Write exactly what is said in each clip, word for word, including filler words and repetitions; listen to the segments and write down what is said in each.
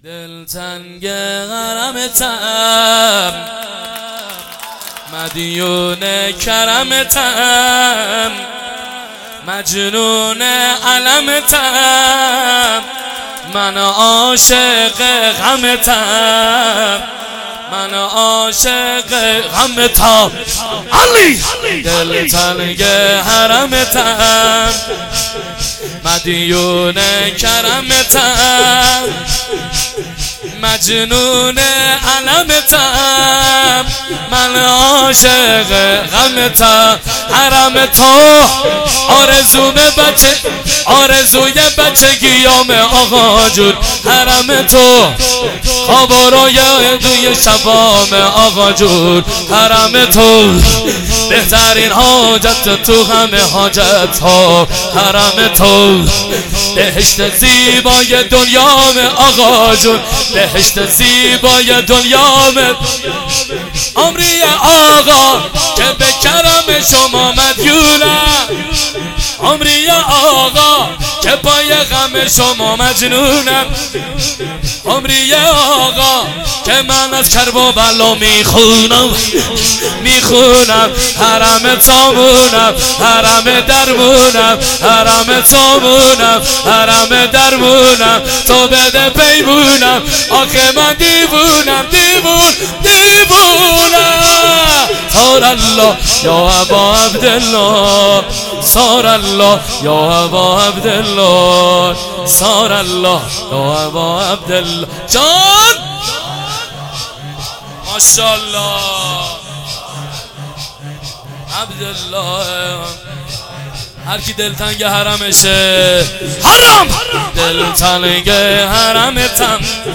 دلتنگ غرامتم، مدیون کرمتم، مجنون علمتم، من عاشق غمتم، من عاشق غمتم، علی دلتنگ حرمتم، مدیون کرمتم، مجنون علمتم، من عاشق غمتم. حرم تو آرزوم بچه، آرزوی بچگیام آقا جون. حرم تو خواب و رویا دوی شبام آقا جون. حرم تو بهترین حاجت تو همه حاجت ها. حرم تو بهشت زیبای دنیام آقا جون. بهشت زیبای دنیام عمری آقا که به کرم شما مدیونم. عمری آقا که پای غم شما مجنونم. عمری آقا که من از کرب و بلا میخونم میخونم. حرم تامونم، حرم درمونم، حرم تامونم، حرم درمونم. تو بده پیمونم، آخه من دیوونم، دیوون دیوونم. سار الله یا ابا عبدالله، سار الله یا ابا عبدالله، سار الله یا ابا عبدالله. جان ماشاءالله عبدالله. هر کی دلتنگ حرمشه، حرم دلتنگ حرمتم،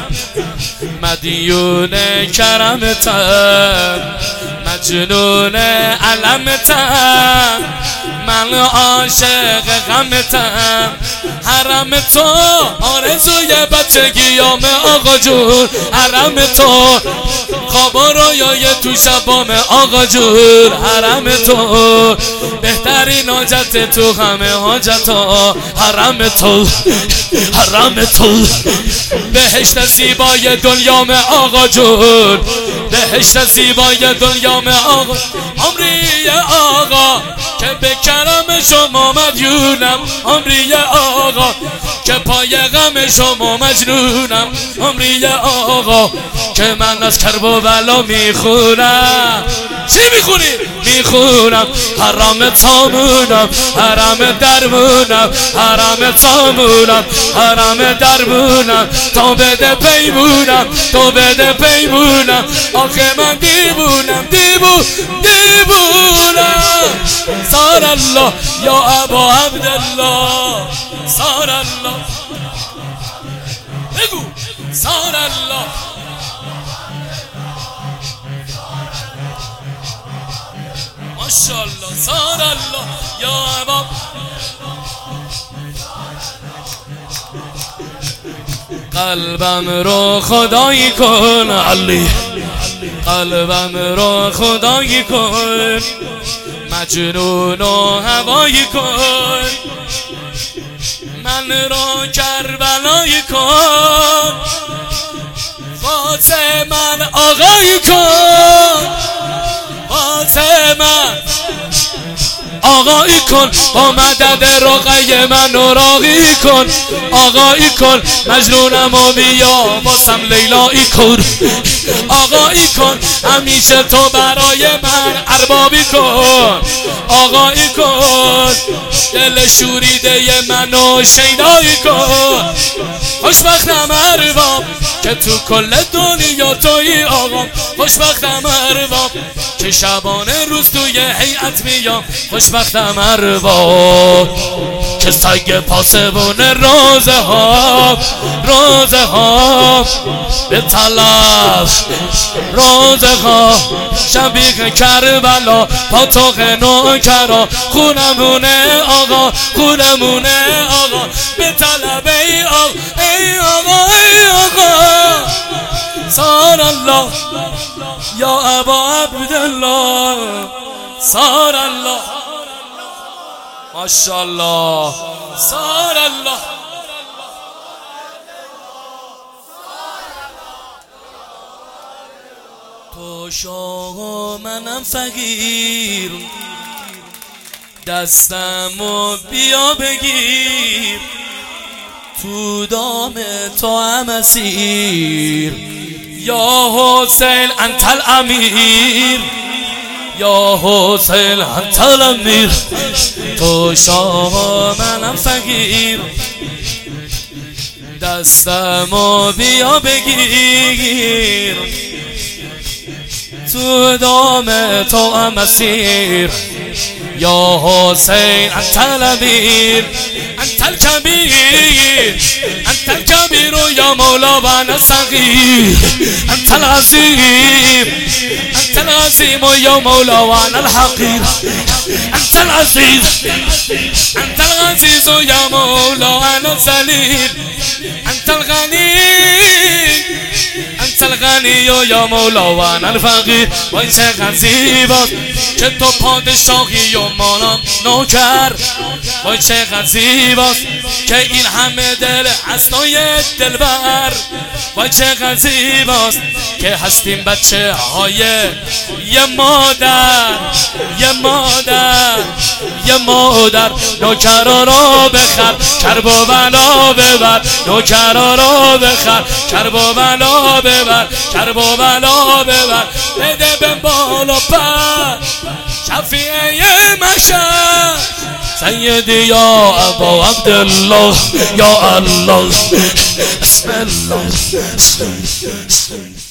مدیون کرمتم، مجنون علمتم، من عاشق غمتم. حرم تو آرزوی بچگیام آقا جون. حرم تو خواب و رویای تو شبام آقا جون. حرم تو بهترین حاجت تو همه حاجت ها. حرم تو، حرم تو بهشت زیبای دنیام آقا جون. بهشت زیبای دنیام آقا. عمری آقا که به کرم شما مدیونم. عمری آقا که پای غم شما مجنونم. عمری آقا که من از کرب و بلا میخونم. چی میخونی؟ میخونم. حرم تامونم، حرم درمونم، حرم تامونم، حرم درمونم. تو بده پیمونم، تو بده پیمونم. آخه من دیوونم، دیوون دیوونم. سار الله یا ابا عبدالله، سار الله. بگو سار الله. ماشاءالله سار الله یا ابا. قلبم رو خدایی کن علی، قلبم رو خدایی کن، مجنون و هوایی کن، من رو کربلایی کن، واسه من آقایی کن، واسه من آقایی کن. با مدد رقیه منو راقی کن، آقایی کن. مجنونم و بیا واسم لیلایی کن، آقایی کن. همیشه تو برای من اربابی کن، آقایی کن. دل شوریده منو شیدایی کن. خوشبختم ارباب که تو کل دنیا توی آقام. خوشبختم ارباب که شبانه روز توی هیئت میام. خوشبختم ارباب که سگ پاسبون روزه ها، روزه ها به طلب، روزه ها شبیه کربلا پاتوق نوکرا. خونمونه آقا، خونمونه آقا به طلب ای آقا، ای آقا، ای آقا. سار الله یا ابا عبدالله، سار الله ماشاءالله، سار الله. تو شاه و منم فقیر، دستمو بیا بگیر، تو دام تو هم اسیر. یا حسین انت الامیر، یا حسین انت الامیر. تو شاه و منم فقیر، دستمو بیا بگیر، تو دام تو هم اسیر. یا حسین انت الامیر، انت الکبیر، انت الکبیر یا مولا و انا الصغیر. انت العظیم، انت العظیم یا مولا و انا الحقیر. انت العزیز، انت العزیز یا مولا و انا الذلیل. انت الغنی، انت الغنی یا مولا و انا الفقیر. وای چقدر زیباست که تو پادشاهی و مانم نوکر. وای چقدر زیباست که این همه دل حسنای دلبر. وای چقدر زیباست که هستیم بچه های یه مادر، یه مادر، یه مادر. نوکرا رو بخر، کرب و بلا ببر. نوکرا رو بخر، کرب و بلا ببر، کرب و بلا ببر. بده به بالا پر شفیعه مشهد سیدی یا ابا عبدالله. یا الله بسم الله.